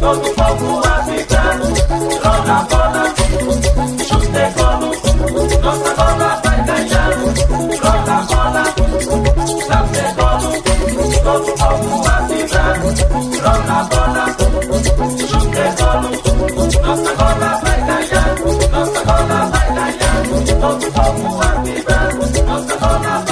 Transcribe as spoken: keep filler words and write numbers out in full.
todo o povo a vibrar. Rola bola, chute golo, nossa bola vai ganhar. Rola bola, chute golo, todo o povo a vibrar. Rola bola, chute golo, nossa bola vai ganhar. Nossa bola vai ganhar, todo o povo a vibrar. Nossa bola